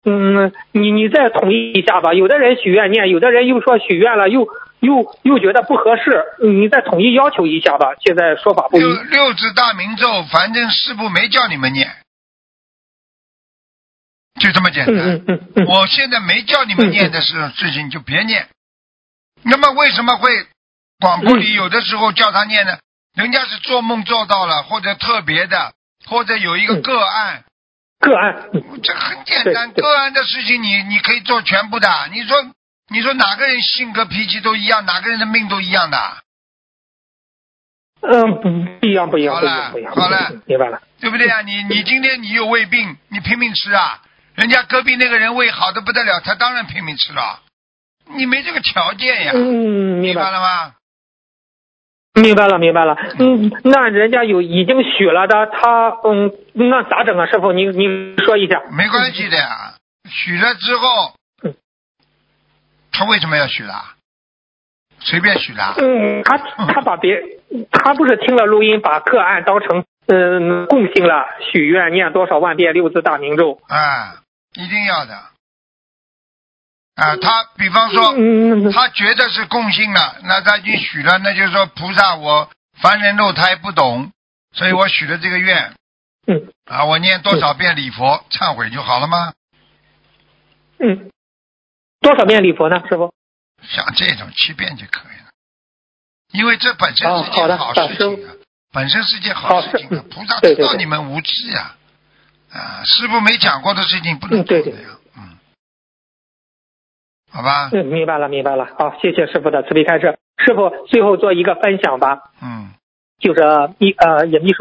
你再统一一下吧。有的人许愿念，有的人又说许愿了又觉得不合适，你再统一要求一下吧。现在说法不一。 六字大明咒，反正师父没叫你们念，就这么简单。我现在没叫你们念的事情就别念。那么为什么会广播里有的时候叫他念呢？人家是做梦做到了，或者特别的，或者有一个个案。这很简单，个案的事情你可以做全部的。你说哪个人性格脾气都一样，哪个人的命都一样的？ 不一样。好了， 明白了， 对不对啊？你今天你有胃病，你拼命吃啊，人家隔壁那个人胃好的不得了，他当然拼命吃了。你没这个条件呀。明白了吗？ 明白了。那人家已经许了的，他那咋整啊？师傅，您说一下。 没关系的呀，许了之后，他为什么要许啦？随便许啦。 他不是听了录音，把个案当成共性了，许愿念多少万遍六字大明咒。 一定要的。他比方说，他觉得是共性了，那他已经许了，那就是说菩萨我凡人肉胎不懂，所以我许了这个愿。我念多少遍礼佛忏悔就好了吗？ 多少遍礼佛呢，师傅？ 像这种7遍就可以了，因为这本身是件好事情啊，本身是件好事情啊，菩萨知道你们无知呀。师父没讲过的事情不能做的呀。好吧。 明白了。好，谢谢师傅的慈悲开示。师傅最后做一个分享吧。就是也秘书